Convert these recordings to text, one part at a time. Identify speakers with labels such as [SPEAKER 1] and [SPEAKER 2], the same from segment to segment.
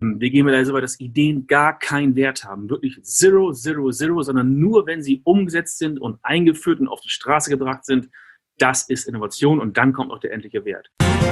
[SPEAKER 1] Wir gehen da so weit, dass Ideen gar keinen Wert haben. Wirklich zero, zero, zero, sondern nur, wenn sie umgesetzt sind und eingeführt und auf die Straße gebracht sind. Das ist Innovation und dann kommt auch der endliche Wert.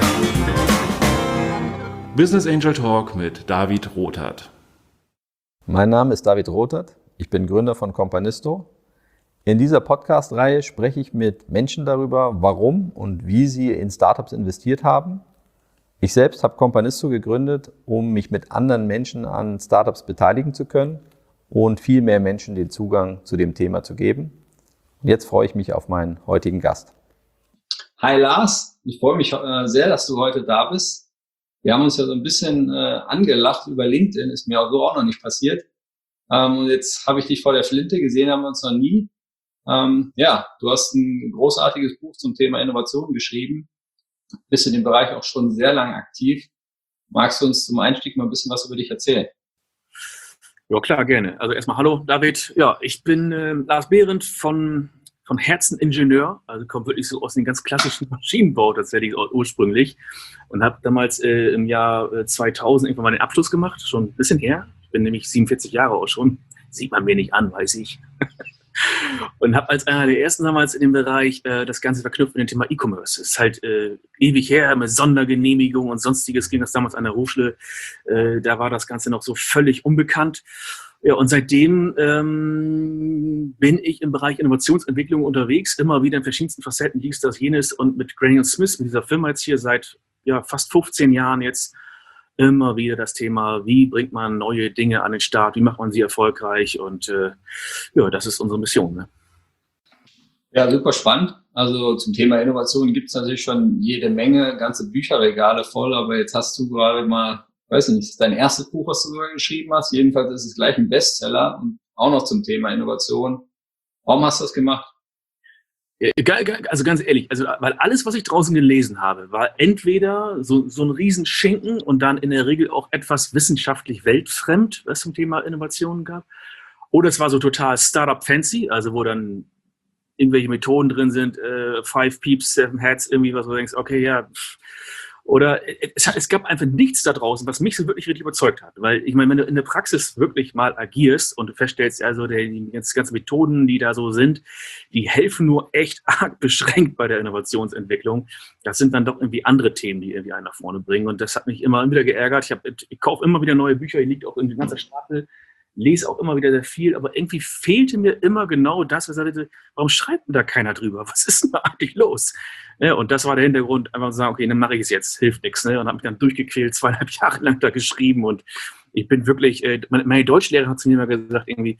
[SPEAKER 2] Business Angel Talk mit David Rothart.
[SPEAKER 3] Mein Name ist David Rothart. Ich bin Gründer von Companisto. In dieser Podcast-Reihe spreche ich mit Menschen darüber, warum und wie sie in Startups investiert haben. Ich selbst habe Companisto gegründet, um mich mit anderen Menschen an Startups beteiligen zu können und viel mehr Menschen den Zugang zu dem Thema zu geben. Und jetzt freue ich mich auf meinen heutigen Gast.
[SPEAKER 4] Hi Lars, ich freue mich sehr, dass du heute da bist. Wir haben uns ja so ein bisschen angelacht über LinkedIn, ist mir so auch noch nicht passiert. Und jetzt habe ich dich vor der Flinte gesehen, haben wir uns noch nie. Du hast ein großartiges Buch zum Thema Innovation geschrieben. Bist in dem Bereich auch schon sehr lange aktiv. Magst du uns zum Einstieg mal ein bisschen was über dich erzählen?
[SPEAKER 1] Ja, klar, gerne. Also erstmal hallo, David. Ja, ich bin Lars Behrendt von Herzen Ingenieur, also komme wirklich so aus dem ganz klassischen Maschinenbau tatsächlich ursprünglich und habe damals im Jahr 2000 irgendwann mal den Abschluss gemacht, schon ein bisschen her. Ich bin nämlich 47 Jahre auch schon. Sieht man mir nicht an, weiß ich. Und habe als einer der ersten damals in dem Bereich das Ganze verknüpft mit dem Thema E-Commerce. Das ist halt ewig her, mit Sondergenehmigung und sonstiges ging das damals an der Hochschule. Da war das Ganze noch so völlig unbekannt. Ja, und seitdem bin ich im Bereich Innovationsentwicklung unterwegs, immer wieder in verschiedensten Facetten, dies, das, jenes und mit Granny Smith, mit dieser Firma jetzt hier seit fast 15 Jahren jetzt immer wieder das Thema, wie bringt man neue Dinge an den Start, wie macht man sie erfolgreich und das ist unsere Mission. Ne?
[SPEAKER 4] Ja, super spannend. Also zum Thema Innovation gibt es natürlich schon jede Menge, ganze Bücherregale voll, aber jetzt hast du gerade mal, weiß ich nicht, ist dein erstes Buch, was du sogar geschrieben hast, jedenfalls ist es gleich ein Bestseller und auch noch zum Thema Innovation. Warum hast du das gemacht?
[SPEAKER 1] Also ganz ehrlich, weil alles, was ich draußen gelesen habe, war entweder so ein Riesenschinken und dann in der Regel auch etwas wissenschaftlich weltfremd, was zum Thema Innovationen gab, oder es war so total Startup-fancy, also wo dann irgendwelche Methoden drin sind, 5 Peeps, 7 Hats, irgendwie was, wo du denkst, okay, ja, oder es gab einfach nichts da draußen, was mich so wirklich richtig überzeugt hat. Weil ich meine, wenn du in der Praxis wirklich mal agierst und du feststellst, also die ganzen Methoden, die da so sind, die helfen nur echt arg beschränkt bei der Innovationsentwicklung. Das sind dann doch irgendwie andere Themen, die irgendwie einen nach vorne bringen. Und das hat mich immer wieder geärgert. Ich kaufe immer wieder neue Bücher, hier liegt auch irgendwie ein ganzer Stapel, lese auch immer wieder sehr viel, aber irgendwie fehlte mir immer genau das, was ich sagte, warum schreibt denn da keiner drüber? Was ist denn da eigentlich los? Ja, und das war der Hintergrund, einfach zu sagen, okay, dann mache ich es jetzt, hilft nichts. Ne? Und habe mich dann durchgequält, 2,5 Jahre lang da geschrieben und ich bin wirklich, meine Deutschlehrerin hat zu mir mal gesagt, irgendwie,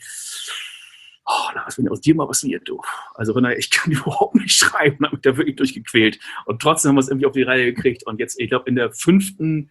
[SPEAKER 1] Lars, wenn aus dir mal was wird, du. Also ich kann überhaupt nicht schreiben, habe mich da wirklich durchgequält. Und trotzdem haben wir es irgendwie auf die Reihe gekriegt. Und jetzt, ich glaube, in der 5.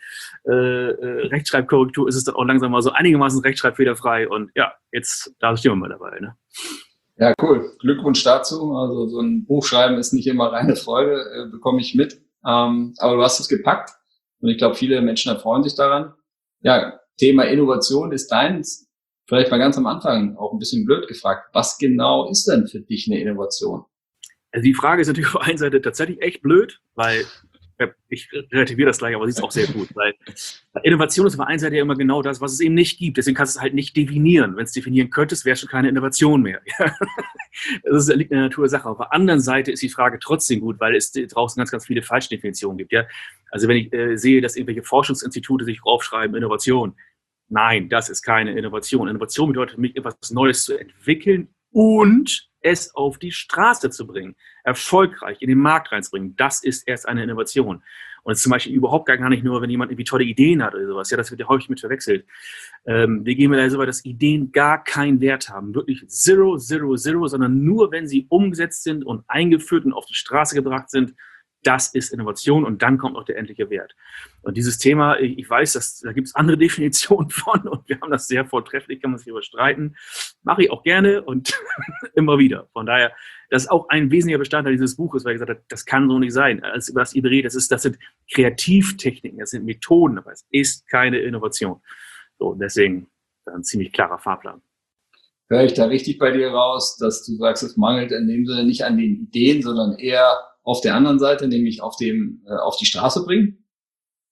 [SPEAKER 1] Rechtschreibkorrektur ist es dann auch langsam mal so einigermaßen rechtschreibfehlerfrei. Und ja, jetzt, da stehen wir mal dabei. Ne?
[SPEAKER 4] Ja, cool. Glückwunsch dazu. Also so ein Buch schreiben ist nicht immer reine Freude, bekomme ich mit. Aber du hast es gepackt. Und ich glaube, viele Menschen erfreuen sich daran. Ja, Thema Innovation ist deins. Vielleicht mal ganz am Anfang auch ein bisschen blöd gefragt. Was genau ist denn für dich eine Innovation?
[SPEAKER 1] Also die Frage ist natürlich auf der einen Seite tatsächlich echt blöd, weil ich relativiere das gleich, aber sie ist auch sehr gut, weil Innovation ist auf der einen Seite ja immer genau das, was es eben nicht gibt. Deswegen kannst du es halt nicht definieren. Wenn es definieren könntest, wäre es schon keine Innovation mehr. Das liegt in der Natur der Sache. Auf der anderen Seite ist die Frage trotzdem gut, weil es draußen ganz, ganz viele Falschdefinitionen gibt. Ja? Also wenn ich sehe, dass irgendwelche Forschungsinstitute sich draufschreiben, Innovation, nein, das ist keine Innovation. Innovation bedeutet für mich, etwas Neues zu entwickeln und es auf die Straße zu bringen, erfolgreich in den Markt reinzubringen. Das ist erst eine Innovation. Und es ist zum Beispiel überhaupt gar nicht nur, wenn jemand irgendwie tolle Ideen hat oder sowas. Ja, das wird ja häufig mit verwechselt. Wir gehen da so weit, dass Ideen gar keinen Wert haben. Wirklich zero, zero, zero, sondern nur, wenn sie umgesetzt sind und eingeführt und auf die Straße gebracht sind. Das ist Innovation und dann kommt auch der endliche Wert. Und dieses Thema, ich weiß, da gibt es andere Definitionen von und wir haben das sehr vortrefflich, kann man sich überstreiten. Mache ich auch gerne und immer wieder. Von daher, das ist auch ein wesentlicher Bestandteil dieses Buches, weil ich gesagt habe, das kann so nicht sein. Alles, über das ihr redet, das sind Kreativtechniken, das sind Methoden, aber es ist keine Innovation. So, deswegen ein ziemlich klarer Fahrplan.
[SPEAKER 4] Höre ich da richtig bei dir raus, dass du sagst, es mangelt in dem Sinne nicht an den Ideen, sondern eher auf der anderen Seite, nämlich auf die Straße bringen?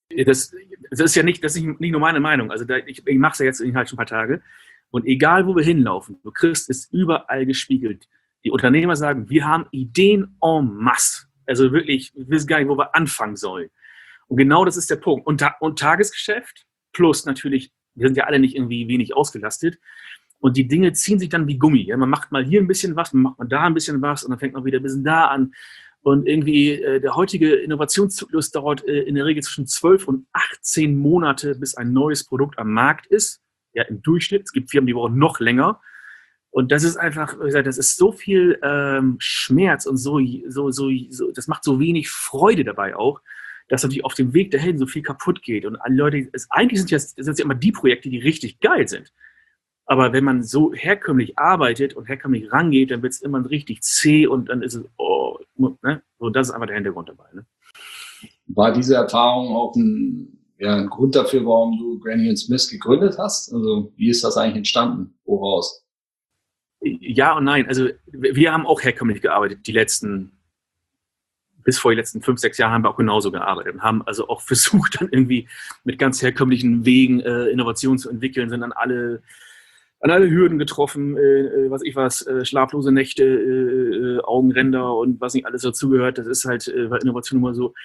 [SPEAKER 1] Das ist ja nicht, das ist nicht nur meine Meinung. Also ich mache es ja jetzt halt schon ein paar Tage. Und egal, wo wir hinlaufen, du kriegst es überall gespiegelt. Die Unternehmer sagen, wir haben Ideen en masse. Also wirklich, wir wissen gar nicht, wo wir anfangen sollen. Und genau das ist der Punkt. Und Tagesgeschäft plus natürlich, wir sind ja alle nicht irgendwie wenig ausgelastet. Und die Dinge ziehen sich dann wie Gummi. Ja? Man macht mal hier ein bisschen was, man macht mal da ein bisschen was und dann fängt man wieder ein bisschen da an. Und irgendwie der heutige Innovationszyklus dauert in der Regel zwischen 12 und 18 Monate, bis ein neues Produkt am Markt ist. Ja, im Durchschnitt. Es gibt Firmen, die brauchen noch länger. Und das ist einfach, wie gesagt, das ist so viel Schmerz und das macht so wenig Freude dabei auch, dass natürlich auf dem Weg dahin so viel kaputt geht. Und alle Leute, eigentlich sind es ja immer die Projekte, die richtig geil sind. Aber wenn man so herkömmlich arbeitet und herkömmlich rangeht, dann wird es immer richtig zäh und dann ist es, ne? So, das ist einfach der Hintergrund dabei. Ne?
[SPEAKER 4] War diese Erfahrung auch ein Grund dafür, warum du Granny & Smith gegründet hast? Also wie ist das eigentlich entstanden? Woraus?
[SPEAKER 1] Ja und nein. Also wir haben auch herkömmlich gearbeitet. Bis vor die letzten 5, 6 Jahren haben wir auch genauso gearbeitet und haben also auch versucht, dann irgendwie mit ganz herkömmlichen Wegen Innovationen zu entwickeln, sind dann an alle Hürden getroffen, schlaflose Nächte, Augenränder und was nicht alles dazugehört. Das ist halt bei Innovation immer so.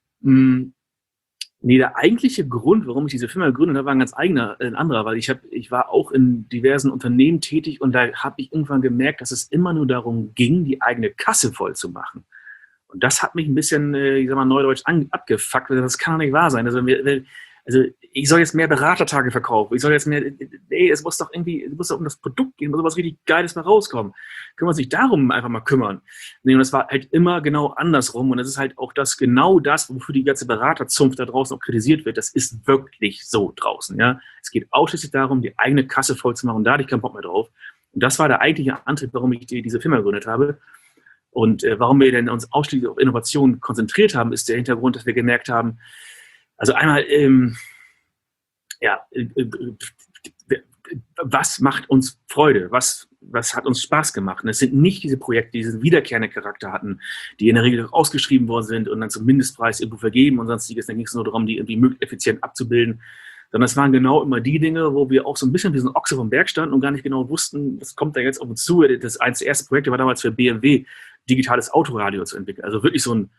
[SPEAKER 1] Nee, der eigentliche Grund, warum ich diese Firma gegründet habe, war ein anderer, weil ich war auch in diversen Unternehmen tätig und da habe ich irgendwann gemerkt, dass es immer nur darum ging, die eigene Kasse voll zu machen. Und das hat mich ein bisschen, neudeutsch abgefuckt, weil das kann doch nicht wahr sein. Also ich soll jetzt mehr Beratertage verkaufen. Es muss doch um das Produkt gehen, muss was richtig Geiles mal rauskommen. Können wir uns nicht darum einfach mal kümmern? Nee, und das war halt immer genau andersrum. Und das ist halt auch genau das, wofür die ganze Beraterzunft da draußen auch kritisiert wird. Das ist wirklich so draußen, ja. Es geht ausschließlich darum, die eigene Kasse voll zu machen. Und da hatte ich keinen Bock mehr drauf. Und das war der eigentliche Antrieb, warum ich diese Firma gegründet habe. Und warum wir denn uns ausschließlich auf Innovation konzentriert haben, ist der Hintergrund, dass wir gemerkt haben, also einmal, was macht uns Freude? Was hat uns Spaß gemacht? Und es sind nicht diese Projekte, die diesen wiederkehrenden Charakter hatten, die in der Regel auch ausgeschrieben worden sind und dann zum Mindestpreis irgendwo vergeben und sonstiges. Dann ging es nur darum, die irgendwie möglichst effizient abzubilden. Sondern es waren genau immer die Dinge, wo wir auch so ein bisschen wie so ein Ochse vom Berg standen und gar nicht genau wussten, was kommt da jetzt auf uns zu. Eines der ersten Projekte war damals für BMW, digitales Autoradio zu entwickeln. Also wirklich so ein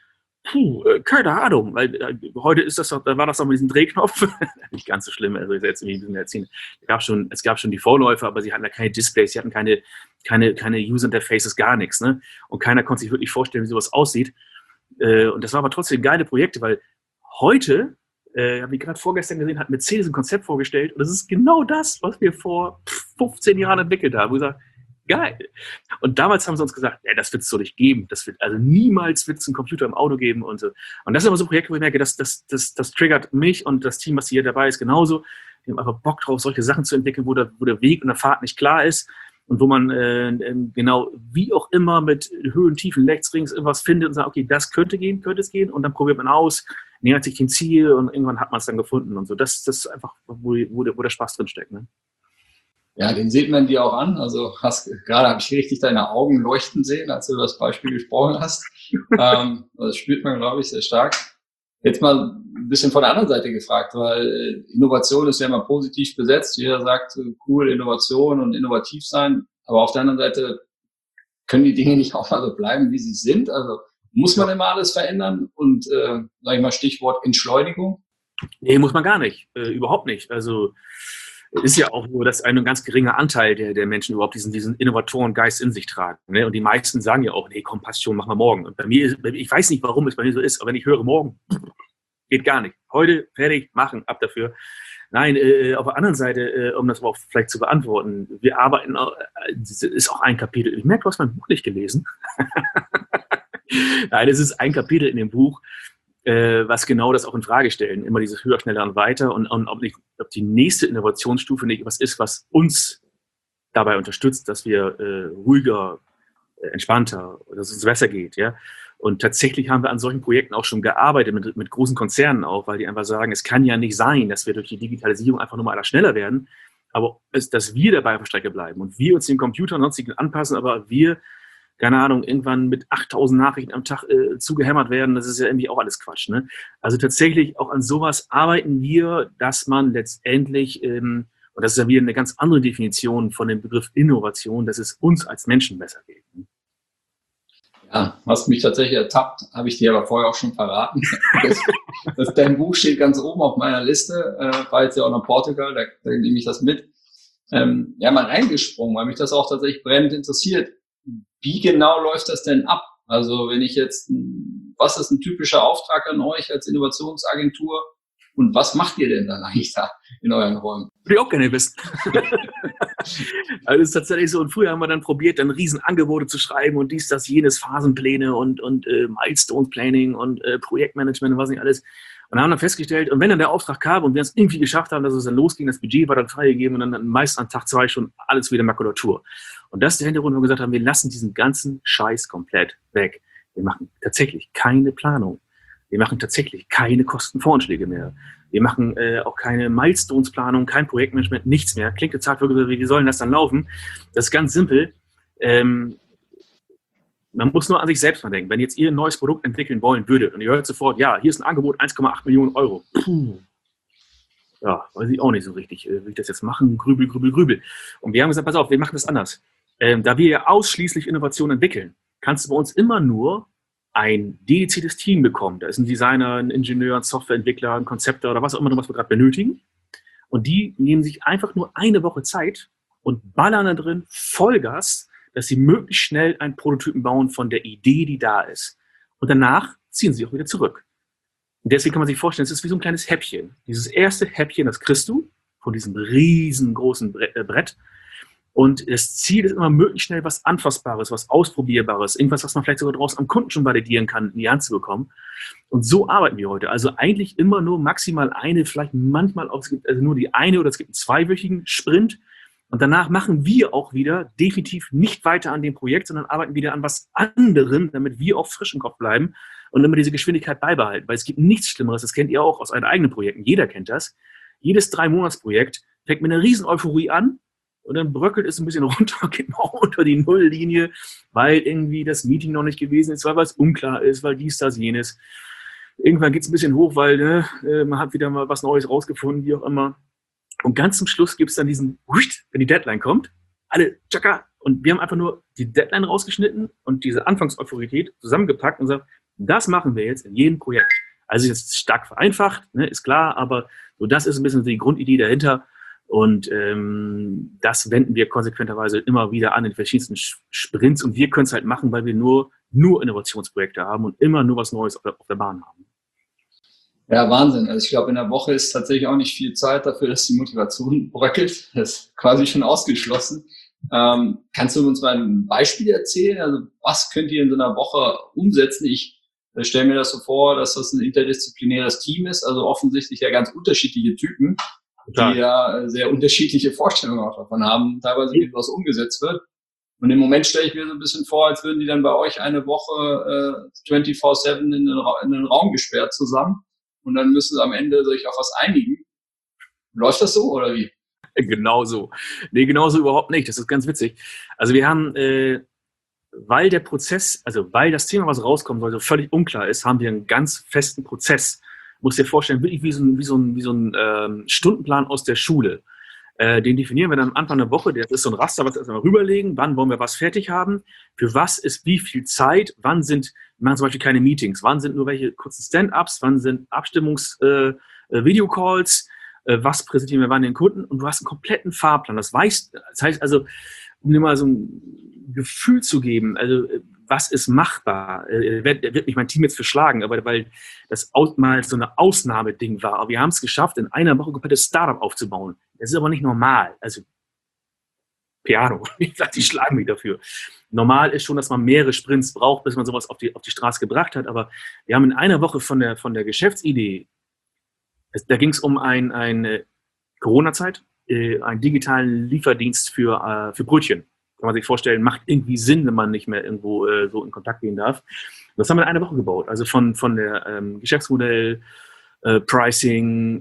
[SPEAKER 1] keine Ahnung, weil heute ist das doch, da war das doch mit diesem Drehknopf. Nicht ganz so schlimm, also jetzt ein bisschen erzählen. Es gab schon die Vorläufer, aber sie hatten da keine Displays, sie hatten keine User Interfaces, gar nichts, ne? Und keiner konnte sich wirklich vorstellen, wie sowas aussieht. Und das war aber trotzdem geile Projekte, weil heute, habe ich gerade vorgestern gesehen, hat Mercedes ein Konzept vorgestellt und das ist genau das, was wir vor 15 Jahren entwickelt haben. Wo ich sage, geil. Und damals haben sie uns gesagt, das wird es so nicht geben. Also niemals wird es einen Computer im Auto geben und so. Und das sind aber so Projekte, wo ich merke, das triggert mich und das Team, was hier dabei ist, genauso. Die haben einfach Bock drauf, solche Sachen zu entwickeln, wo der Weg und der Pfad nicht klar ist und wo man genau wie auch immer mit Höhen, Tiefen, rechts, links irgendwas findet und sagt, okay, das könnte es gehen und dann probiert man aus, nähert sich dem Ziel und irgendwann hat man es dann gefunden und so. Das ist einfach, wo der Spaß drin steckt, ne?
[SPEAKER 4] Ja, den sieht man dir auch an. Also gerade habe ich richtig deine Augen leuchten sehen, als du über das Beispiel gesprochen hast. Das spürt man, glaube ich, sehr stark. Jetzt mal ein bisschen von der anderen Seite gefragt, weil Innovation ist ja immer positiv besetzt. Jeder sagt, cool, Innovation und innovativ sein. Aber auf der anderen Seite können die Dinge nicht auch mal so bleiben, wie sie sind. Also muss man immer alles verändern und, sag ich mal, Stichwort Entschleunigung?
[SPEAKER 1] Nee, muss man gar nicht. Überhaupt nicht. Also ist ja auch nur, dass ein ganz geringer Anteil der Menschen überhaupt diesen Innovatorengeist in sich tragen. Ne? Und die meisten sagen ja auch, nee, komm, passt schon, machen wir morgen. Und bei mir, ich weiß nicht, warum es bei mir so ist, aber wenn ich höre morgen, geht gar nicht. Heute, fertig, machen, ab dafür. Nein, auf der anderen Seite, um das auch vielleicht zu beantworten, wir arbeiten, das ist auch ein Kapitel, ich merke, du hast mein Buch nicht gelesen. Nein, es ist ein Kapitel in dem Buch, was genau das auch in Frage stellen. Immer dieses höher, schneller und weiter und ob die nächste Innovationsstufe nicht was ist, was uns dabei unterstützt, dass wir ruhiger, entspannter, dass es uns besser geht. Ja? Und tatsächlich haben wir an solchen Projekten auch schon gearbeitet, mit großen Konzernen auch, weil die einfach sagen, es kann ja nicht sein, dass wir durch die Digitalisierung einfach nur mal schneller werden, aber dass wir dabei auf der Strecke bleiben und wir uns den Computern und sonstigen anpassen, aber wir keine Ahnung, irgendwann mit 8.000 Nachrichten am Tag zugehämmert werden. Das ist ja irgendwie auch alles Quatsch. Ne? Also tatsächlich auch an sowas arbeiten wir, dass man letztendlich, und das ist ja wieder eine ganz andere Definition von dem Begriff Innovation, dass es uns als Menschen besser geht.
[SPEAKER 4] Ja, hast mich tatsächlich ertappt, habe ich dir aber vorher auch schon verraten. Dein Buch steht ganz oben auf meiner Liste, war jetzt ja auch nach Portugal, da nehme ich das mit. Mal reingesprungen, weil mich das auch tatsächlich brennend interessiert. Wie genau läuft das denn ab? Also wenn ich jetzt, was ist ein typischer Auftrag an euch als Innovationsagentur und was macht ihr denn dann eigentlich da in euren Räumen?
[SPEAKER 1] Würde ich auch gerne wissen. Also es ist tatsächlich so, und früher haben wir dann probiert, dann Riesenangebote zu schreiben und dies, das, jenes, Phasenpläne und Milestone-Planning und Projektmanagement und was nicht alles. Und haben dann festgestellt, und wenn dann der Auftrag kam und wir es irgendwie geschafft haben, dass es dann losging, das Budget war dann freigegeben und dann meist an Tag 2 schon alles wieder Makulatur. Und das ist der Hintergrund, wo wir gesagt haben, wir lassen diesen ganzen Scheiß komplett weg. Wir machen tatsächlich keine Planung. Wir machen tatsächlich keine Kostenvoranschläge mehr. Wir machen auch keine Milestones-Planung, kein Projektmanagement, nichts mehr. Klingt jetzt hart, wie sollen das dann laufen? Das ist ganz simpel. Man muss nur an sich selbst mal denken. Wenn jetzt ihr ein neues Produkt entwickeln wollen würdet und ihr hört sofort, ja, hier ist ein Angebot, 1,8 Millionen Euro. Puh. Ja, weiß ich auch nicht so richtig. Will ich das jetzt machen? Grübel. Und wir haben gesagt, pass auf, wir machen das anders. Da wir ja ausschließlich Innovation entwickeln, kannst du bei uns immer nur ein dediziertes Team bekommen. Da ist ein Designer, ein Ingenieur, ein Softwareentwickler, ein Konzepter oder was auch immer, was wir gerade benötigen. Und die nehmen sich einfach nur eine Woche Zeit und ballern da drin Vollgas, dass sie möglichst schnell einen Prototypen bauen von der Idee, die da ist. Und danach ziehen sie auch wieder zurück. Und deswegen kann man sich vorstellen, es ist wie so ein kleines Häppchen. Dieses erste Häppchen, das kriegst du von diesem riesengroßen Brett. Und das Ziel ist immer, möglichst schnell was Anfassbares, was Ausprobierbares, irgendwas, was man vielleicht sogar draußen am Kunden schon validieren kann, in die Hand zu bekommen. Und so arbeiten wir heute. Also eigentlich immer nur maximal eine, vielleicht manchmal auch, es gibt also nur die eine oder es gibt einen zweiwöchigen Sprint. Und danach machen wir auch wieder definitiv nicht weiter an dem Projekt, sondern arbeiten wieder an was anderem, damit wir auch frisch im Kopf bleiben und immer diese Geschwindigkeit beibehalten. Weil es gibt nichts Schlimmeres, das kennt ihr auch aus euren eigenen Projekten, jeder kennt das. Jedes 3-Monats-Projekt fängt mit einer riesen Euphorie an und dann bröckelt es ein bisschen runter, genau unter die Nulllinie, weil irgendwie das Meeting noch nicht gewesen ist, weil was unklar ist, weil dies, das, jenes. Irgendwann geht es ein bisschen hoch, weil man hat wieder mal was Neues rausgefunden, wie auch immer. Und ganz zum Schluss gibt es dann diesen, wenn die Deadline kommt, alle tschakka, und wir haben einfach nur die Deadline rausgeschnitten und diese Anfangseuforität zusammengepackt und gesagt, das machen wir jetzt in jedem Projekt. Also jetzt stark vereinfacht, ne, ist klar, aber so das ist ein bisschen die Grundidee dahinter und das wenden wir konsequenterweise immer wieder an in verschiedensten Sprints und wir können es halt machen, weil wir nur Innovationsprojekte haben und immer nur was Neues auf der Bahn haben.
[SPEAKER 4] Ja, Wahnsinn. Also ich glaube, in der Woche ist tatsächlich auch nicht viel Zeit dafür, dass die Motivation bröckelt. Das ist quasi schon ausgeschlossen. Kannst du uns mal ein Beispiel erzählen? Also was könnt ihr in so einer Woche umsetzen? Ich stelle mir das so vor, dass das ein interdisziplinäres Team ist, also offensichtlich ja ganz unterschiedliche Typen, die ja sehr unterschiedliche Vorstellungen auch davon haben, teilweise wie was umgesetzt wird. Und im Moment stelle ich mir so ein bisschen vor, als würden die dann bei euch eine Woche 24/7 in den Raum gesperrt zusammen. Und dann müssen sie am Ende sich auf was einigen. Läuft das so oder wie?
[SPEAKER 1] Genauso. Nee, genauso überhaupt nicht. Das ist ganz witzig. Also wir haben, weil der Prozess, also weil das Thema, was rauskommen soll, so völlig unklar ist, haben wir einen ganz festen Prozess. Muss dir vorstellen, wirklich wie so ein Stundenplan aus der Schule. Den definieren wir dann am Anfang der Woche. Das ist so ein Raster, was wir erstmal rüberlegen. Wann wollen wir was fertig haben? Für was ist wie viel Zeit? Wann wir machen zum Beispiel keine Meetings. Wann sind nur welche kurzen Stand-ups? Wann sind Videocalls? Was präsentieren wir wann den Kunden? Und du hast einen kompletten Fahrplan. Das heißt also, um dir mal so ein Gefühl zu geben, also was ist machbar? Wird mich mein Team jetzt verschlagen, aber weil das mal so eine Ausnahmeding war. Aber wir haben es geschafft, in einer Woche ein komplettes Startup aufzubauen. Das ist aber nicht normal. Also Piano, ich sag, die schlagen mich dafür. Normal ist schon, dass man mehrere Sprints braucht, bis man sowas auf die Straße gebracht hat. Aber wir haben in einer Woche von der Geschäftsidee, da ging es um eine Corona-Zeit, einen digitalen Lieferdienst für Brötchen. Kann man sich vorstellen, macht irgendwie Sinn, wenn man nicht mehr irgendwo so in Kontakt gehen darf. Und das haben wir in einer Woche gebaut. Also von der Geschäftsmodell, Pricing,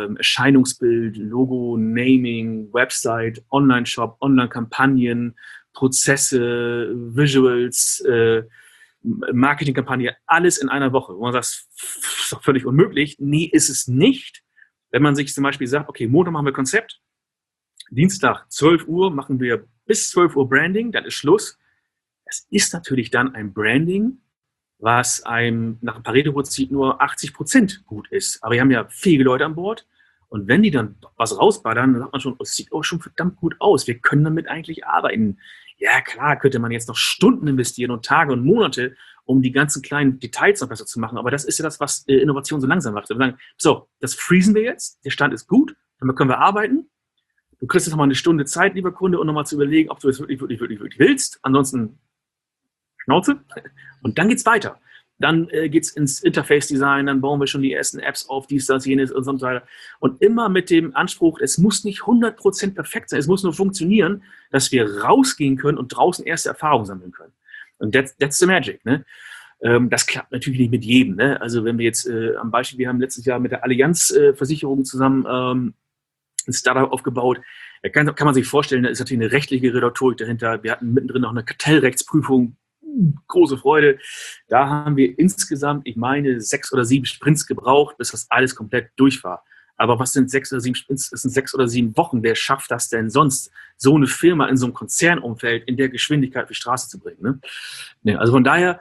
[SPEAKER 1] Erscheinungsbild, Logo, Naming, Website, Online-Shop, Online-Kampagnen, Prozesse, Visuals, Marketingkampagne, alles in einer Woche. Wo man sagt, das ist doch völlig unmöglich. Nee, ist es nicht. Wenn man sich zum Beispiel sagt, okay, Montag machen wir Konzept, Dienstag 12 Uhr machen wir bis 12 Uhr Branding, dann ist Schluss. Es ist natürlich dann ein Branding, was einem nach dem Pareto-Prinzip nur 80% gut ist. Aber wir haben ja fähige Leute an Bord. Und wenn die dann was rausballern, dann sagt man schon, es sieht auch schon verdammt gut aus. Wir können damit eigentlich arbeiten. Ja, klar, könnte man jetzt noch Stunden investieren und Tage und Monate, um die ganzen kleinen Details noch besser zu machen. Aber das ist ja das, was Innovation so langsam macht. Wir sagen, so, das freezen wir jetzt. Der Stand ist gut. Damit können wir arbeiten. Du kriegst jetzt noch mal eine Stunde Zeit, lieber Kunde, um nochmal zu überlegen, ob du es wirklich willst. Ansonsten Schnauze. Und dann geht's weiter. Dann geht's ins Interface-Design, dann bauen wir schon die ersten Apps auf, dies, das, jenes und so weiter. Und immer mit dem Anspruch, es muss nicht 100% perfekt sein, es muss nur funktionieren, dass wir rausgehen können und draußen erste Erfahrungen sammeln können. Und that's the magic. Ne? Das klappt natürlich nicht mit jedem. Ne? Also wenn wir jetzt am Beispiel, wir haben letztes Jahr mit der Allianz Versicherung zusammen ein Startup aufgebaut. Da kann man sich vorstellen, da ist natürlich eine rechtliche Redaktorik dahinter. Wir hatten mittendrin noch eine Kartellrechtsprüfung. Große Freude. Da haben wir insgesamt, ich meine, 6 oder 7 Sprints gebraucht, bis das alles komplett durch war. Aber was sind 6 oder 7 Sprints? Das sind 6 oder 7 Wochen. Wer schafft das denn sonst, so eine Firma in so einem Konzernumfeld in der Geschwindigkeit auf die Straße zu bringen? Ne? Ja, also von daher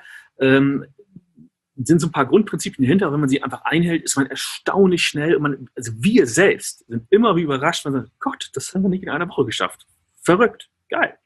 [SPEAKER 1] sind so ein paar Grundprinzipien dahinter. Wenn man sie einfach einhält, ist man erstaunlich schnell. Und also wir selbst sind immer wie überrascht, wenn man sagt, Gott, das haben wir nicht in einer Woche geschafft. Verrückt. Geil.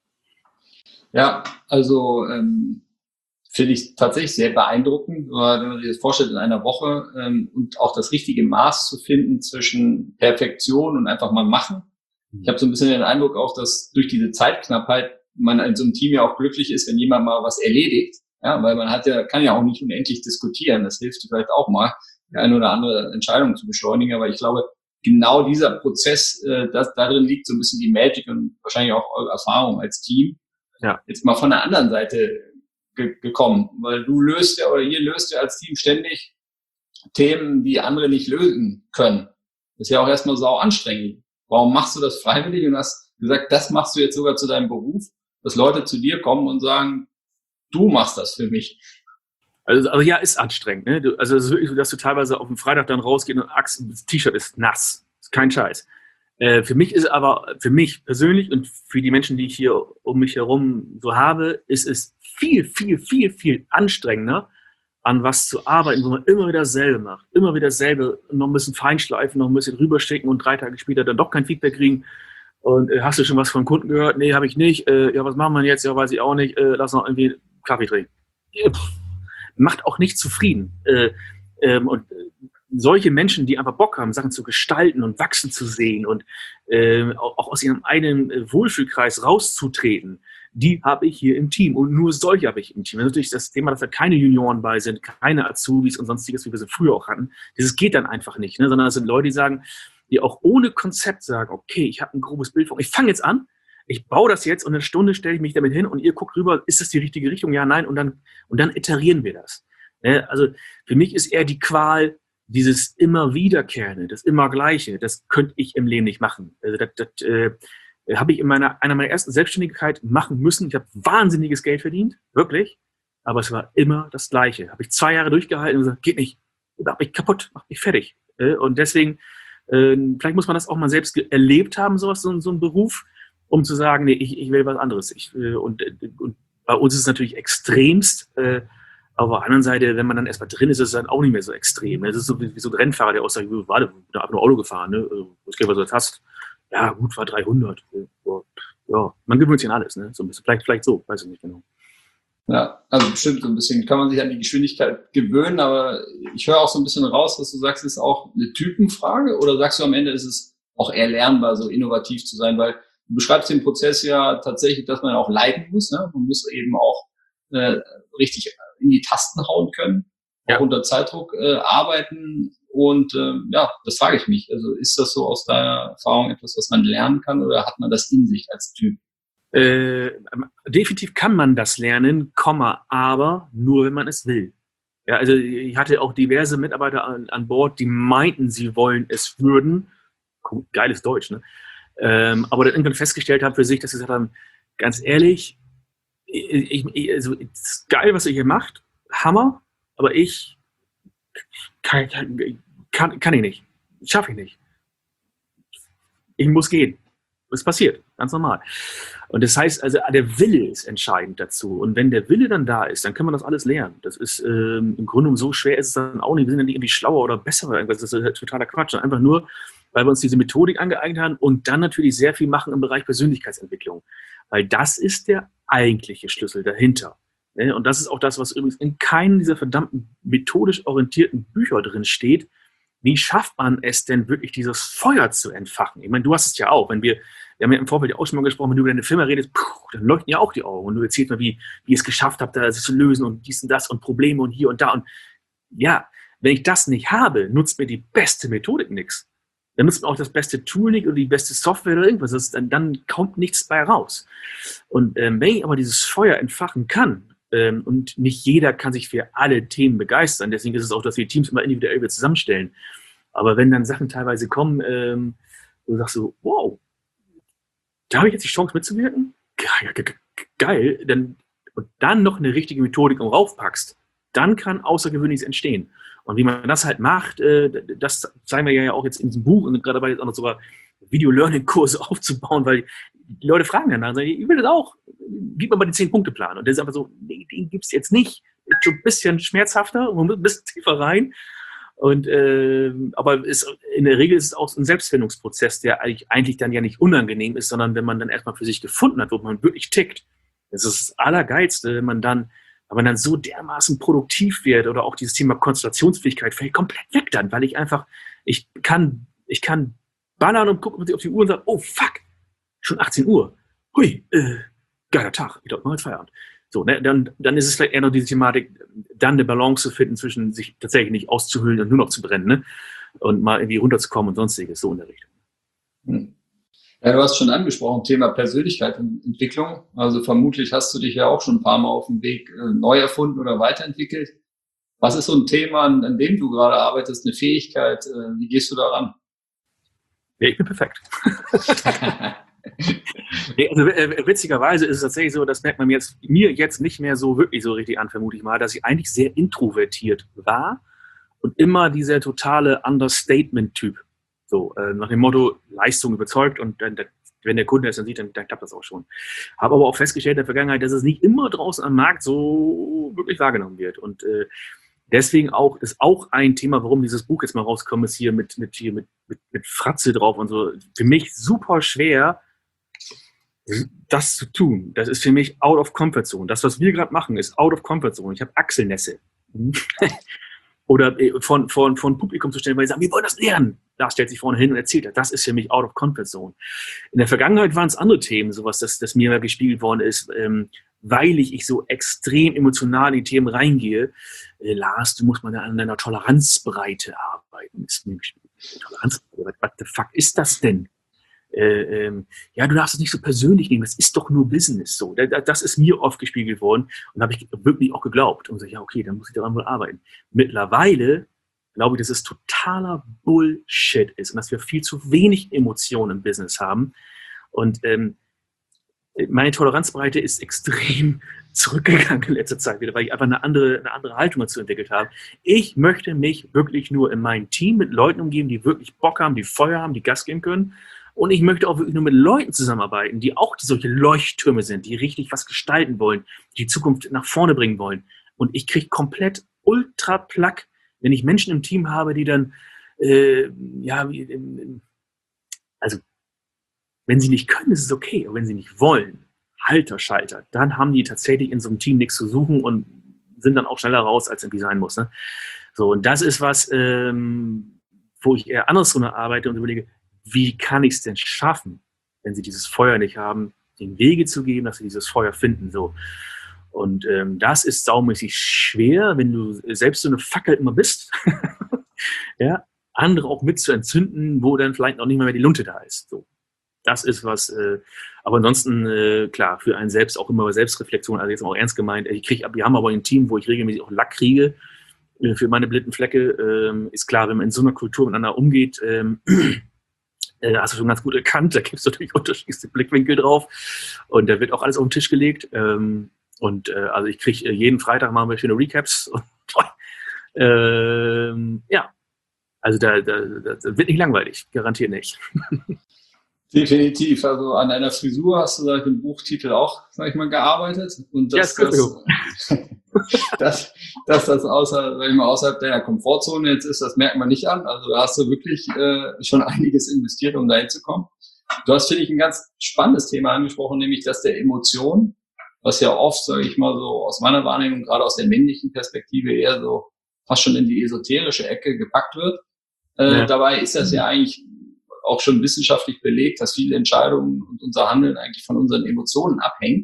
[SPEAKER 4] Ja, also finde ich tatsächlich sehr beeindruckend, wenn man sich das vorstellt in einer Woche und auch das richtige Maß zu finden zwischen Perfektion und einfach mal machen. Ich habe so ein bisschen den Eindruck auch, dass durch diese Zeitknappheit man in so einem Team ja auch glücklich ist, wenn jemand mal was erledigt, ja, weil man kann ja auch nicht unendlich diskutieren. Das hilft vielleicht auch mal, die eine oder andere Entscheidung zu beschleunigen. Aber ich glaube, genau dieser Prozess, darin liegt so ein bisschen die Magic und wahrscheinlich auch eure Erfahrung als Team. Ja. Jetzt mal von der anderen Seite gekommen, weil ihr löst ja als Team ständig Themen, die andere nicht lösen können. Das ist ja auch erstmal sau anstrengend. Warum machst du das freiwillig und hast gesagt, das machst du jetzt sogar zu deinem Beruf, dass Leute zu dir kommen und sagen, du machst das für mich.
[SPEAKER 1] Also ja, ist anstrengend. Ne? Also es ist wirklich so, dass du teilweise auf dem Freitag dann rausgehst und das T-Shirt ist nass. Ist kein Scheiß. Für mich persönlich und für die Menschen, die ich hier um mich herum so habe, ist es viel, viel, viel, viel anstrengender, an was zu arbeiten, wo man immer wieder dasselbe macht. Immer wieder dasselbe, noch ein bisschen feinschleifen, noch ein bisschen rüberschicken und 3 Tage später dann doch kein Feedback kriegen. Und hast du schon was von Kunden gehört? Nee, habe ich nicht. Ja, was machen wir jetzt? Ja, weiß ich auch nicht. Lass noch irgendwie Kaffee trinken. Macht auch nicht zufrieden. Und solche Menschen, die einfach Bock haben, Sachen zu gestalten und wachsen zu sehen und auch aus ihrem eigenen Wohlfühlkreis rauszutreten, die habe ich hier im Team. Und nur solche habe ich im Team. Das ist natürlich das Thema, dass da keine Junioren bei sind, keine Azubis und sonstiges, wie wir sie früher auch hatten. Das geht dann einfach nicht, ne? Sondern das sind Leute, die sagen, die auch ohne Konzept sagen, okay, ich habe ein grobes Bild von, ich fange jetzt an, ich baue das jetzt und in einer Stunde stelle ich mich damit hin und ihr guckt rüber, ist das die richtige Richtung? Ja, nein. Und dann iterieren wir das. Ne? Also für mich ist eher die Qual, dieses immer Wiederkehrende, das immer Gleiche, das könnte ich im Leben nicht machen. Also das habe ich in einer meiner ersten Selbstständigkeit machen müssen. Ich habe wahnsinniges Geld verdient, wirklich. Aber es war immer das Gleiche. Habe ich 2 Jahre durchgehalten und gesagt, geht nicht. Mach mich kaputt, mach mich fertig. Und deswegen, vielleicht muss man das auch mal selbst erlebt haben, so ein Beruf, um zu sagen, nee, ich will was anderes. Und bei uns ist es natürlich extremst, aber auf der anderen Seite, wenn man dann erstmal drin ist, ist es dann auch nicht mehr so extrem. Es ist so wie so ein Rennfahrer, der auch sagt, warte, ich bin einfach nur Auto gefahren, ne? Was geht, was du jetzt hast? Ja, gut, war 300. Ja, man gewöhnt sich an alles, ne? So ein bisschen, vielleicht so, weiß ich nicht genau.
[SPEAKER 4] Ja, also bestimmt so ein bisschen kann man sich an die Geschwindigkeit gewöhnen, aber ich höre auch so ein bisschen raus, dass du sagst, es ist auch eine Typenfrage, oder sagst du am Ende, ist es auch eher lernbar, so innovativ zu sein, weil du beschreibst den Prozess ja tatsächlich, dass man auch leiden muss, ne? Man muss eben auch richtig in die Tasten hauen können, auch unter Zeitdruck arbeiten und das frage ich mich. Also ist das so aus deiner Erfahrung etwas, was man lernen kann, oder hat man das in sich als Typ?
[SPEAKER 1] Definitiv kann man das lernen, aber nur, wenn man es will. Ja, also ich hatte auch diverse Mitarbeiter an Bord, die meinten, sie wollen es würden. Geiles Deutsch, ne? Aber dann irgendwann festgestellt haben für sich, dass sie gesagt haben, ganz ehrlich, also, es ist geil, was ihr hier macht, Hammer, aber ich kann ich nicht, schaffe ich nicht. Ich muss gehen. Das passiert, ganz normal. Und das heißt, also der Wille ist entscheidend dazu. Und wenn der Wille dann da ist, dann kann man das alles lernen. Das ist im Grunde genommen so schwer ist es dann auch nicht. Wir sind ja nicht irgendwie schlauer oder besser oder irgendwas. Das ist halt totaler Quatsch. Einfach nur, weil wir uns diese Methodik angeeignet haben und dann natürlich sehr viel machen im Bereich Persönlichkeitsentwicklung. Weil das ist der eigentliche Schlüssel dahinter. Und das ist auch das, was übrigens in keinem dieser verdammten methodisch orientierten Bücher drin steht. Wie schafft man es denn wirklich, dieses Feuer zu entfachen? Ich meine, du hast es ja auch. Wir haben ja im Vorfeld ja auch schon mal gesprochen, wenn du über deine Firma redest, dann leuchten ja auch die Augen. Und du erzählst mal, wie ihr es geschafft habt, das zu lösen und dies und das und Probleme und hier und da. Und ja, wenn ich das nicht habe, nutzt mir die beste Methodik nichts. Dann nutzt mir auch das beste Tool nicht oder die beste Software oder irgendwas. Dann kommt nichts bei raus. Und wenn ich aber dieses Feuer entfachen kann, und nicht jeder kann sich für alle Themen begeistern. Deswegen ist es auch, dass wir Teams immer individuell wieder zusammenstellen. Aber wenn dann Sachen teilweise kommen, wo du sagst so, wow, da habe ich jetzt die Chance mitzuwirken? Geil. Und dann noch eine richtige Methodik raufpackst, dann kann Außergewöhnliches entstehen. Und wie man das halt macht, das zeigen wir ja auch jetzt in diesem Buch und gerade dabei jetzt auch noch sogar Video-Learning-Kurse aufzubauen, weil die Leute fragen danach und sagen, ich will das auch, gib mir mal den 10-Punkte-Plan. Und der ist einfach so, nee, den gibt es jetzt nicht. Ist schon ein bisschen schmerzhafter, man muss ein bisschen tiefer rein. Und, aber in der Regel ist es auch ein Selbstfindungsprozess, der eigentlich dann ja nicht unangenehm ist, sondern wenn man dann erstmal für sich gefunden hat, wo man wirklich tickt. Das ist das Allergeilste, wenn man dann so dermaßen produktiv wird oder auch dieses Thema Konzentrationsfähigkeit fällt komplett weg dann, weil ich kann ballern und gucke auf die Uhr und sage, oh fuck, schon 18 Uhr. Hui, geiler Tag, ich glaube, mal Feierabend. So, ne, dann ist es vielleicht eher noch diese Thematik, dann eine Balance zu finden zwischen sich tatsächlich nicht auszuhöhlen und nur noch zu brennen, ne? Und mal irgendwie runterzukommen und sonstiges, so in der Richtung.
[SPEAKER 4] Ja, du hast schon angesprochen, Thema Persönlichkeit und Entwicklung. Also vermutlich hast du dich ja auch schon ein paar Mal auf dem Weg neu erfunden oder weiterentwickelt. Was ist so ein Thema, an dem du gerade arbeitest, eine Fähigkeit? Wie gehst du da ran?
[SPEAKER 1] Ja, ich bin perfekt. Also, witzigerweise ist es tatsächlich so, das merkt man mir jetzt nicht mehr so wirklich so richtig an, vermute ich mal, dass ich eigentlich sehr introvertiert war und immer dieser totale Understatement-Typ. So, nach dem Motto, Leistung überzeugt und dann, wenn der Kunde es dann sieht, dann klappt das auch schon. Habe aber auch festgestellt in der Vergangenheit, dass es nicht immer draußen am Markt so wirklich wahrgenommen wird. Und deswegen ist auch ein Thema, warum dieses Buch jetzt mal rausgekommen ist, hier mit Fratze drauf und so. Für mich super schwer, das zu tun. Das ist für mich out of comfort zone. Das, was wir gerade machen, ist out of comfort zone. Ich habe Achselnässe. Oder von Publikum zu stellen, weil sie sagen, wir wollen das lernen. Da stellt sich vorne hin und erzählt das. Das ist für mich out of comfort zone. In der Vergangenheit waren es andere Themen, sowas, das mir gespiegelt worden ist, weil ich so extrem emotional in die Themen reingehe. Lars, du musst mal an deiner Toleranzbreite arbeiten. Toleranzbreite, what the fuck ist das denn? Ja, du darfst es nicht so persönlich nehmen, das ist doch nur Business so. Das ist mir oft gespiegelt worden und habe ich wirklich auch geglaubt. Und so, ja, okay, dann muss ich daran wohl arbeiten. Mittlerweile glaube ich, dass es totaler Bullshit ist und dass wir viel zu wenig Emotionen im Business haben. Und meine Toleranzbreite ist extrem zurückgegangen in letzter Zeit wieder, weil ich einfach eine andere Haltung dazu entwickelt habe. Ich möchte mich wirklich nur in meinem Team mit Leuten umgeben, die wirklich Bock haben, die Feuer haben, die Gas geben können. Und ich möchte auch wirklich nur mit Leuten zusammenarbeiten, die auch solche Leuchttürme sind, die richtig was gestalten wollen, die Zukunft nach vorne bringen wollen. Und ich kriege komplett ultra Plack, wenn ich Menschen im Team habe, die dann, also wenn sie nicht können, ist es okay. Aber wenn sie nicht wollen, Halter, Schalter, dann haben die tatsächlich in so einem Team nichts zu suchen und sind dann auch schneller raus, als irgendwie sein muss. Ne? So, und das ist was, wo ich eher andersrum arbeite und überlege, wie kann ich es denn schaffen, wenn sie dieses Feuer nicht haben, den Wege zu geben, dass sie dieses Feuer finden. So. Und das ist saumäßig schwer, wenn du selbst so eine Fackel immer bist, ja, andere auch mit zu entzünden, wo dann vielleicht noch nicht mehr die Lunte da ist. So. Das ist was, aber ansonsten, klar, für einen selbst auch immer Selbstreflexion, also jetzt auch ernst gemeint, wir haben aber ein Team, wo ich regelmäßig auch Lack kriege für meine blinden Flecke. Ist klar, wenn man in so einer Kultur miteinander umgeht, Hast du schon ganz gut erkannt, da gibt es natürlich unterschiedlichste Blickwinkel drauf und da wird auch alles auf den Tisch gelegt. Also ich kriege jeden Freitag mal schöne Recaps. Und, ja, also da wird nicht langweilig, garantiert nicht.
[SPEAKER 4] Definitiv. Also an einer Frisur hast du seit dem Buchtitel auch, sag ich mal, gearbeitet. Und dass das außerhalb deiner Komfortzone jetzt ist, das merkt man nicht an. Also da hast du wirklich schon einiges investiert, um dahin zu kommen. Du hast, finde ich, ein ganz spannendes Thema angesprochen, nämlich das der Emotion, was ja oft, sage ich mal so, aus meiner Wahrnehmung, gerade aus der männlichen Perspektive eher so fast schon in die esoterische Ecke gepackt wird. Dabei ist das ja eigentlich auch schon wissenschaftlich belegt, dass viele Entscheidungen und unser Handeln eigentlich von unseren Emotionen abhängt.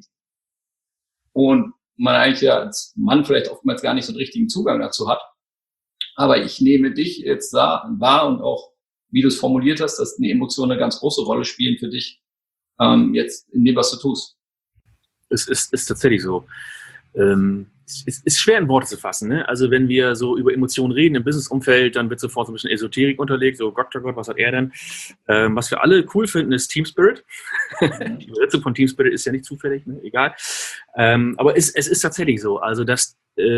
[SPEAKER 4] Und man eigentlich ja als Mann vielleicht oftmals gar nicht so einen richtigen Zugang dazu hat. Aber ich nehme dich jetzt da wahr und auch, wie du es formuliert hast, dass die Emotionen eine ganz große Rolle spielen für dich jetzt in dem, was du tust.
[SPEAKER 1] Es ist tatsächlich so. Es ist schwer in Worte zu fassen. Ne? Also wenn wir so über Emotionen reden im Business-Umfeld, dann wird sofort so ein bisschen Esoterik unterlegt. So, Gott, oh Gott, was hat er denn? Was wir alle cool finden, ist Team Spirit. Die Übersetzung von Team Spirit ist ja nicht zufällig, ne? Egal. Aber es ist tatsächlich so. Also das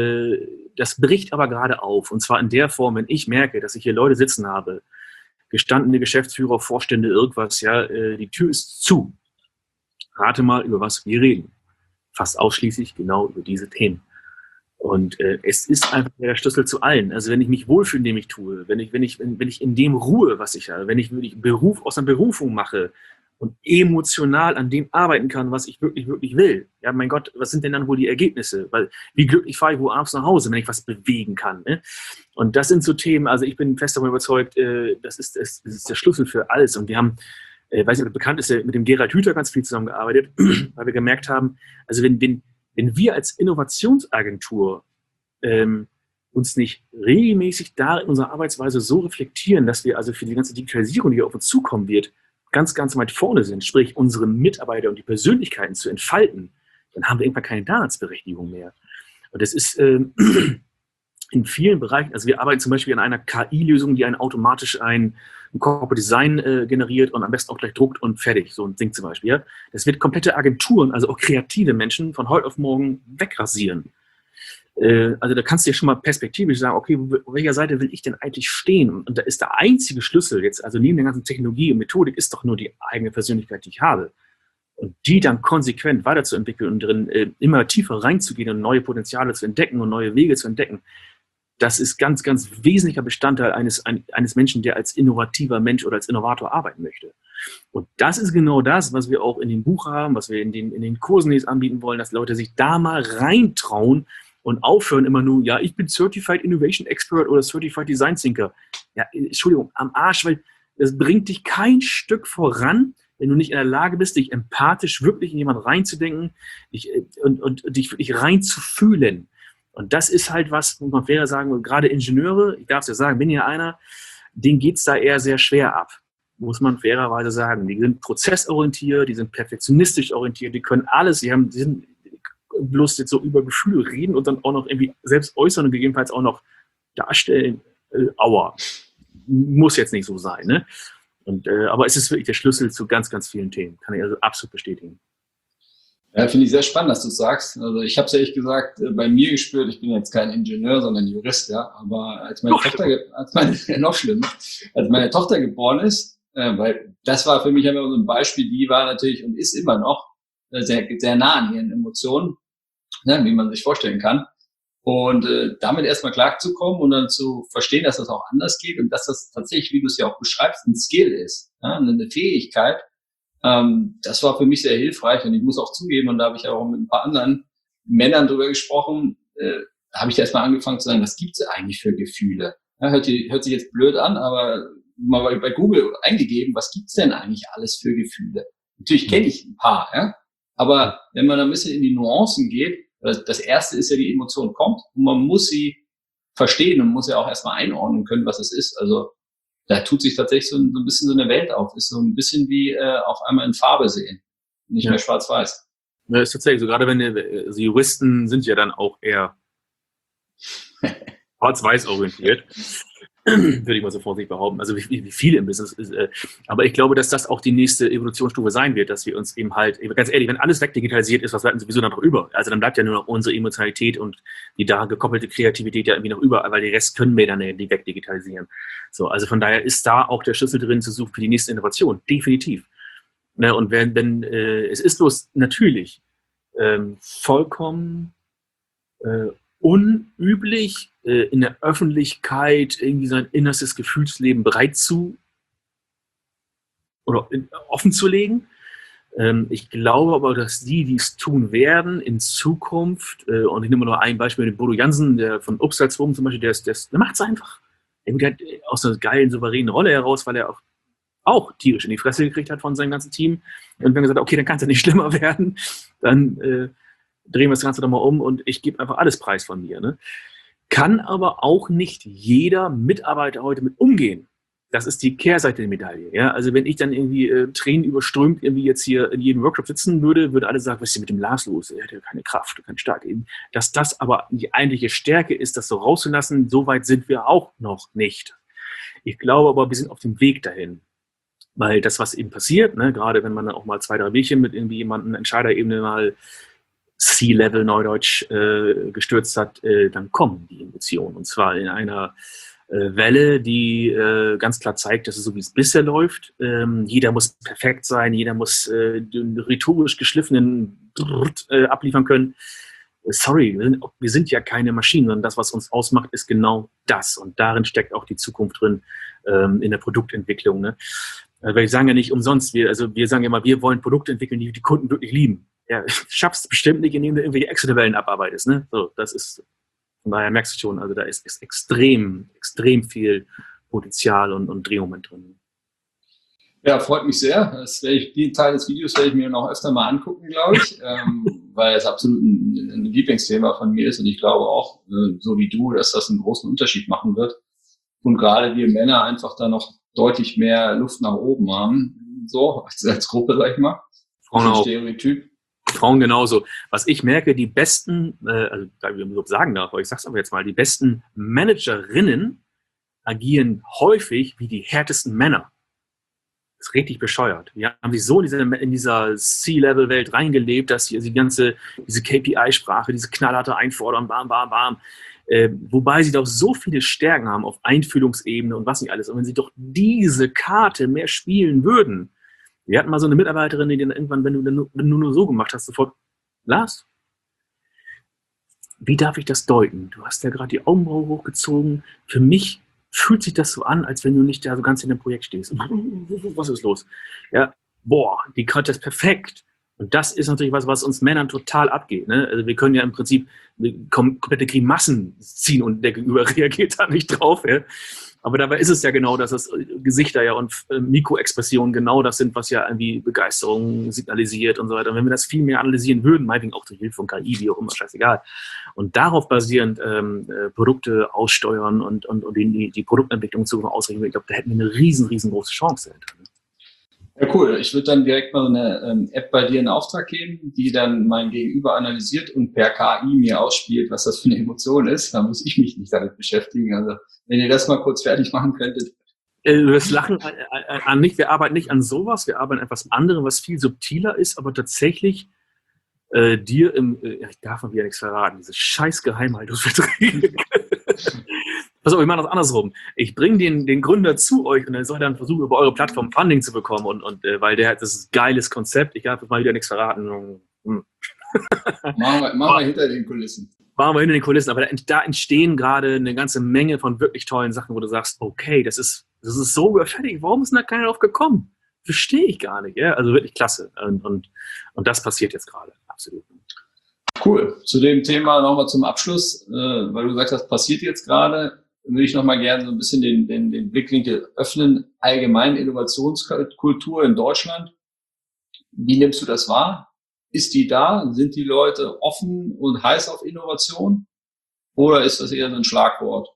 [SPEAKER 1] bricht aber gerade auf. Und zwar in der Form, wenn ich merke, dass ich hier Leute sitzen habe, gestandene Geschäftsführer, Vorstände, irgendwas, ja, die Tür ist zu. Rate mal, über was wir reden. Fast ausschließlich genau über diese Themen. Und es ist einfach der Schlüssel zu allen. Also wenn ich mich wohlfühle, in dem ich tue, wenn ich in dem ruhe, was ich habe, wenn ich wirklich Beruf aus einer Berufung mache und emotional an dem arbeiten kann, was ich wirklich, wirklich will. Ja, mein Gott, was sind denn dann wohl die Ergebnisse? Weil wie glücklich fahre ich wohl abends nach Hause, wenn ich was bewegen kann. Ne? Und das sind so Themen, also ich bin fest davon überzeugt, das ist der Schlüssel für alles. Und wir haben, weiß nicht, ob bekannt ist, mit dem Gerald Hüther ganz viel zusammengearbeitet, weil wir gemerkt haben, also wenn wir als Innovationsagentur uns nicht regelmäßig da in unserer Arbeitsweise so reflektieren, dass wir also für die ganze Digitalisierung, die auf uns zukommen wird, ganz, ganz weit vorne sind, sprich unsere Mitarbeiter und die Persönlichkeiten zu entfalten, dann haben wir irgendwann keine Daseinsberechtigung mehr. Und das ist in vielen Bereichen, also wir arbeiten zum Beispiel an einer KI-Lösung, die einen automatisch ein Corporate Design generiert und am besten auch gleich druckt und fertig, so ein Ding zum Beispiel. Ja? Das wird komplette Agenturen, also auch kreative Menschen von heute auf morgen wegrasieren. Also da kannst du ja schon mal perspektivisch sagen, okay, auf welcher Seite will ich denn eigentlich stehen? Und da ist der einzige Schlüssel jetzt, also neben der ganzen Technologie und Methodik, ist doch nur die eigene Persönlichkeit, die ich habe. Und die dann konsequent weiterzuentwickeln und drin immer tiefer reinzugehen und neue Potenziale zu entdecken und neue Wege zu entdecken. Das ist ganz, ganz wesentlicher Bestandteil eines Menschen, der als innovativer Mensch oder als Innovator arbeiten möchte. Und das ist genau das, was wir auch in dem Buch haben, was wir in den Kursen jetzt anbieten wollen, dass Leute sich da mal reintrauen und aufhören immer nur, ja, ich bin Certified Innovation Expert oder Certified Design Thinker. Ja, Entschuldigung, am Arsch, weil das bringt dich kein Stück voran, wenn du nicht in der Lage bist, dich empathisch wirklich in jemanden reinzudenken und dich wirklich reinzufühlen. Und das ist halt was, muss man fairer sagen, gerade Ingenieure, ich darf es ja sagen, bin ja einer, denen geht es da eher sehr schwer ab, muss man fairerweise sagen. Die sind prozessorientiert, die sind perfektionistisch orientiert, die können alles, die sind bloß jetzt so über Gefühle reden und dann auch noch irgendwie selbst äußern und gegebenenfalls auch noch darstellen, aua, muss jetzt nicht so sein, ne? Aber es ist wirklich der Schlüssel zu ganz, ganz vielen Themen, kann ich also absolut bestätigen.
[SPEAKER 4] Ja, finde ich sehr spannend, dass du es sagst. Also ich habe es ehrlich gesagt bei mir gespürt, ich bin jetzt kein Ingenieur, sondern Jurist, ja. Aber als meine Tochter geboren ist, weil das war für mich einfach so ein Beispiel, die war natürlich und ist immer noch sehr, sehr nah an ihren Emotionen, ne, wie man sich vorstellen kann. Und damit erstmal klarzukommen und dann zu verstehen, dass das auch anders geht und dass das tatsächlich, wie du es ja auch beschreibst, ein Skill ist, ja, eine Fähigkeit. Das war für mich sehr hilfreich und ich muss auch zugeben, und da habe ich ja auch mit ein paar anderen Männern drüber gesprochen, da habe ich erstmal angefangen zu sagen, was gibt es eigentlich für Gefühle? Ja, hört sich jetzt blöd an, aber mal bei Google eingegeben, was gibt's denn eigentlich alles für Gefühle? Natürlich kenne ich ein paar, ja, aber wenn man ein bisschen in die Nuancen geht, das erste ist ja, die Emotion kommt und man muss sie verstehen und muss ja auch erstmal einordnen können, was es ist. Also da tut sich tatsächlich so ein bisschen so eine Welt auf. Ist so ein bisschen wie auf einmal in Farbe sehen. Nicht mehr schwarz-weiß.
[SPEAKER 1] Ja, ist tatsächlich so. Gerade wenn also Juristen sind ja dann auch eher schwarz-weiß orientiert. würde ich mal so vorsichtig behaupten. Also wie viele im Business ist. Aber ich glaube, dass das auch die nächste Evolutionsstufe sein wird, dass wir uns eben halt, ganz ehrlich, wenn alles wegdigitalisiert ist, was bleibt denn sowieso noch über? Also dann bleibt ja nur noch unsere Emotionalität und die daran gekoppelte Kreativität ja irgendwie noch über, weil den Rest können wir dann nicht wegdigitalisieren. So, also von daher ist da auch der Schlüssel drin zu suchen für die nächste Innovation. Definitiv. Ne, und wenn es ist bloß natürlich vollkommen unüblich, in der Öffentlichkeit irgendwie sein innerstes Gefühlsleben bereit zu oder offen zu legen. Ich glaube aber, dass die es tun werden in Zukunft, und ich nehme nur ein Beispiel, den Bodo Jansen, der von Upsalzwurm zum Beispiel, der macht es einfach. Der hat aus einer geilen, souveränen Rolle heraus, weil er auch tierisch in die Fresse gekriegt hat von seinem ganzen Team. Und wenn er gesagt hat, okay, dann kann es ja nicht schlimmer werden, dann drehen wir das Ganze doch mal um und ich gebe einfach alles preis von mir. Ne? Kann aber auch nicht jeder Mitarbeiter heute mit umgehen. Das ist die Kehrseite der Medaille. Ja? Also wenn ich dann irgendwie Tränen überströmt irgendwie jetzt hier in jedem Workshop sitzen würde alle sagen, was ist denn mit dem Lars los? Er hat ja keine Kraft, keine Stark eben. Dass das aber die eigentliche Stärke ist, das so rauszulassen, so weit sind wir auch noch nicht. Ich glaube aber, wir sind auf dem Weg dahin. Weil das, was eben passiert, ne, gerade wenn man dann auch mal 2, 3 Bierchen mit irgendwie jemandem Entscheiderebene mal C-Level Neudeutsch gestürzt hat, dann kommen die Emotionen. Und zwar in einer Welle, die ganz klar zeigt, dass es so wie es bisher läuft. Jeder muss perfekt sein, jeder muss den rhetorisch geschliffenen abliefern können. Sorry, wir sind ja keine Maschinen, sondern das, was uns ausmacht, ist genau das. Und darin steckt auch die Zukunft drin in der Produktentwicklung. Ne? Weil wir sagen ja nicht umsonst, wir sagen ja mal, wir wollen Produkte entwickeln, die die Kunden wirklich lieben. Ja, schaffst du bestimmt nicht, indem du irgendwelche Excel-Tabellen abarbeitest. Ne? So, das ist, von daher merkst du schon, also da ist extrem viel Potenzial und Drehmoment drin.
[SPEAKER 4] Ja, freut mich sehr. Den Teil des Videos werde ich mir noch öfter mal angucken, glaube ich, weil es absolut ein Lieblingsthema von mir ist und ich glaube auch, so wie du, dass das einen großen Unterschied machen wird. Und gerade wir Männer einfach da noch deutlich mehr Luft nach oben haben, so als Gruppe, sag ich mal.
[SPEAKER 1] Frauen auch.
[SPEAKER 4] Stereotyp.
[SPEAKER 1] Frauen genauso. Was ich merke, die besten, also da ich überhaupt sagen darf, aber ich sag's aber jetzt mal, die besten Managerinnen agieren häufig wie die härtesten Männer. Das ist richtig bescheuert. Die haben sich so in dieser C-Level-Welt reingelebt, dass sie diese KPI-Sprache, diese knallharte Einfordern, bam, bam, bam, wobei sie doch so viele Stärken haben auf Einfühlungsebene und was nicht alles. Und wenn sie doch diese Karte mehr spielen würden. Wir hatten mal so eine Mitarbeiterin, die dann irgendwann, wenn du nur so gemacht hast, sofort, Lars, wie darf ich das deuten? Du hast ja gerade die Augenbraue hochgezogen. Für mich fühlt sich das so an, als wenn du nicht da so ganz in dem Projekt stehst. Was ist los? Ja, die kann das perfekt. Und das ist natürlich was uns Männern total abgeht. Ne? Also wir können ja im Prinzip komplette Grimassen ziehen und der Gegenüber reagiert da nicht drauf. Ja? Aber dabei ist es ja genau, dass das Gesichter ja und Mikroexpressionen genau das sind, was ja irgendwie Begeisterung signalisiert und so weiter. Und wenn wir das viel mehr analysieren würden, meinetwegen auch durch Hilfe von KI, wie auch immer, scheißegal, und darauf basierend Produkte aussteuern und die Produktentwicklung zu ausrichten, ich glaube, da hätten wir eine riesengroße Chance dahinter.
[SPEAKER 4] Ja, cool. Ich würde dann direkt mal eine App bei dir in Auftrag geben, die dann mein Gegenüber analysiert und per KI mir ausspielt, was das für eine Emotion ist. Da muss ich mich nicht damit beschäftigen. Also wenn ihr das mal kurz fertig machen könntet.
[SPEAKER 1] Das Lachen an nicht. Wir arbeiten nicht an sowas. Wir arbeiten an etwas anderem, was viel subtiler ist, aber tatsächlich dir ich darf mal wieder nichts verraten, diese scheiß Geheimhaltungsverträge. Pass auf, ich mache das andersrum. Ich bringe den Gründer zu euch und er soll dann versuchen, über eure Plattform Funding zu bekommen und weil das ist ein geiles Konzept. Ich darf mal wieder nichts verraten.
[SPEAKER 4] Machen wir hinter den Kulissen.
[SPEAKER 1] Machen wir hinter den Kulissen. Aber da entstehen gerade eine ganze Menge von wirklich tollen Sachen, wo du sagst, okay, das ist so überfällig. Warum ist denn da keiner drauf gekommen? Verstehe ich gar nicht. Ja? Also wirklich klasse. Und das passiert jetzt gerade. Absolut.
[SPEAKER 4] Cool. Zu dem Thema nochmal zum Abschluss, weil du gesagt hast, passiert jetzt gerade, würde ich nochmal gerne so ein bisschen den Blickwinkel öffnen. Allgemein Innovationskultur in Deutschland. Wie nimmst du das wahr? Ist die da? Sind die Leute offen und heiß auf Innovation? Oder ist das eher so ein Schlagwort?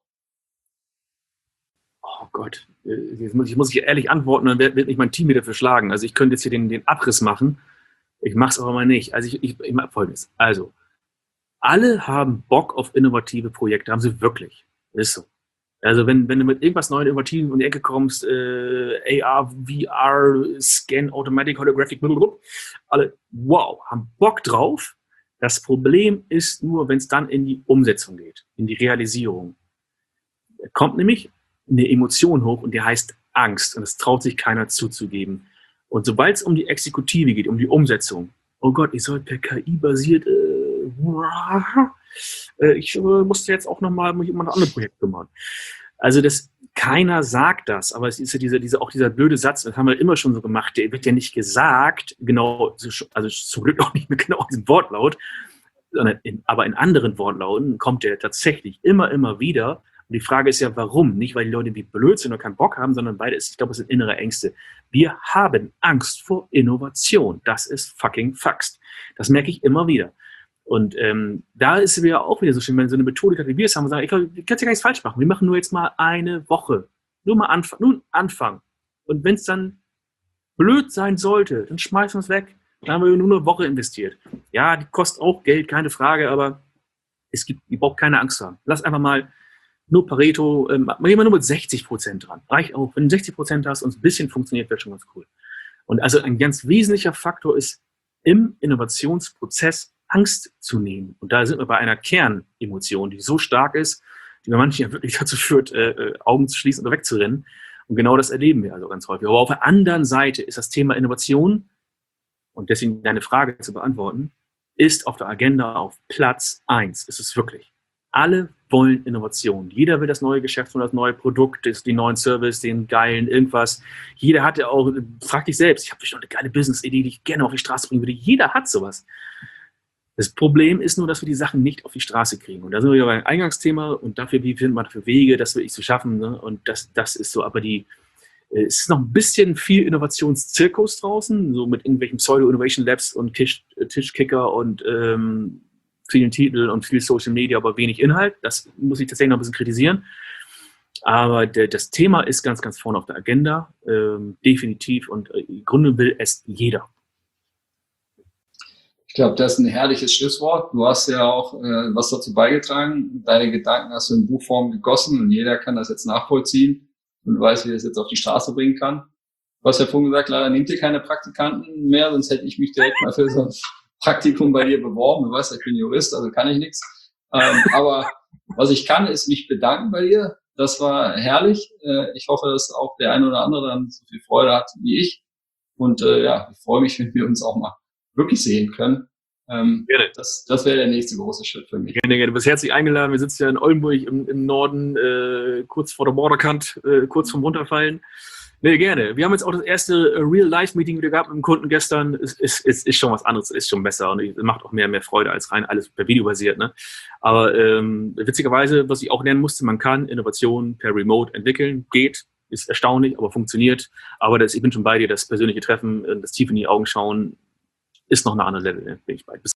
[SPEAKER 1] Oh Gott, jetzt muss ich ehrlich antworten, dann wird mich mein Team wieder verschlagen. Also ich könnte jetzt hier den Abriss machen. Ich mache es aber mal nicht. Also ich mache Folgendes. Also, alle haben Bock auf innovative Projekte, haben sie wirklich. Ist so. Also wenn du mit irgendwas Neuem, Innovativen um die Ecke kommst, AR, VR, Scan, Automatic, Holographic, blablabla, alle, wow, haben Bock drauf. Das Problem ist nur, wenn es dann in die Umsetzung geht, in die Realisierung. Da kommt nämlich eine Emotion hoch und die heißt Angst. Und das traut sich keiner zuzugeben. Und sobald es um die Exekutive geht, um die Umsetzung, oh Gott, ich soll per KI basiert, ich musste jetzt auch nochmal mich um ein anderes Projekt kümmern. Also keiner sagt das, aber es ist ja dieser blöde Satz, das haben wir immer schon so gemacht, der wird ja nicht gesagt, genau, also zum Glück auch nicht mit genau diesem Wortlaut, sondern aber in anderen Wortlauten kommt der tatsächlich immer wieder. Und die Frage ist ja, warum? Nicht, weil die Leute wie blöd sind oder keinen Bock haben, sondern ich glaube, es sind innere Ängste. Wir haben Angst vor Innovation. Das ist fucking Faxt. Das merke ich immer wieder. Und da ist es ja auch wieder so schön, wenn so eine Methode hat, wie wir es haben, und sagen, ich kann ja gar nichts falsch machen. Wir machen nur jetzt mal eine Woche. Nur Anfang. Und wenn es dann blöd sein sollte, dann schmeißen wir es weg. Dann haben wir nur eine Woche investiert. Ja, die kostet auch Geld, keine Frage, aber ihr braucht keine Angst haben. Lass einfach mal nur Pareto, mach immer nur mit 60% dran. Reicht auch. Wenn du 60% hast und es ein bisschen funktioniert, wird schon ganz cool. Und also ein ganz wesentlicher Faktor ist, im Innovationsprozess Angst zu nehmen. Und da sind wir bei einer Kernemotion, die so stark ist, die bei manchen ja wirklich dazu führt, Augen zu schließen oder wegzurennen. Und genau das erleben wir also ganz häufig. Aber auf der anderen Seite ist das Thema Innovation, und deswegen deine Frage zu beantworten, ist auf der Agenda auf Platz 1. Ist es wirklich. Alle wollen Innovation. Jeder will das neue Geschäft und das neue Produkt, den neuen Service, den geilen irgendwas. Jeder hat ja auch, frag dich selbst, ich habe bestimmt eine geile Business-Idee, die ich gerne auf die Straße bringen würde. Jeder hat sowas. Das Problem ist nur, dass wir die Sachen nicht auf die Straße kriegen. Und da sind wir wieder beim Eingangsthema und dafür, wie findet man für Wege, das wirklich zu schaffen. Ne? Und das ist so, aber es ist noch ein bisschen viel Innovationszirkus draußen, so mit irgendwelchen Pseudo-Innovation Labs und Tischkicker und vielen Titeln und viel Social Media, aber wenig Inhalt. Das muss ich tatsächlich noch ein bisschen kritisieren. Aber das Thema ist ganz, ganz vorne auf der Agenda, definitiv. Und im Grunde will es jeder.
[SPEAKER 4] Ich glaube, das ist ein herrliches Schlusswort. Du hast ja auch was dazu beigetragen. Deine Gedanken hast du in Buchform gegossen und jeder kann das jetzt nachvollziehen und weiß, wie er es jetzt auf die Straße bringen kann. Du hast ja vorhin gesagt, leider nehmt ihr keine Praktikanten mehr, sonst hätte ich mich direkt mal für so ein Praktikum bei dir beworben. Du weißt, ich bin Jurist, also kann ich nichts. Aber was ich kann, ist mich bedanken bei dir. Das war herrlich. Ich hoffe, dass auch der eine oder andere dann so viel Freude hat wie ich. Und ich freue mich, wenn wir uns auch mal wirklich sehen können. Das wäre der nächste große Schritt für mich.
[SPEAKER 1] Gerne. Du bist herzlich eingeladen. Wir sitzen ja in Oldenburg im Norden, kurz vor der Borderkant, kurz vorm Runterfallen. Nee, gerne. Wir haben jetzt auch das erste Real-Life-Meeting wieder gehabt mit dem Kunden gestern. Ist schon was anderes, ist schon besser und es macht auch mehr Freude als rein alles per Video basiert. Ne? Aber witzigerweise, was ich auch lernen musste, man kann Innovationen per Remote entwickeln. Geht, ist erstaunlich, aber funktioniert. Aber ich bin schon bei dir, das persönliche Treffen, das tief in die Augen schauen, ist noch eine andere Level. Ne? Bin ich bei.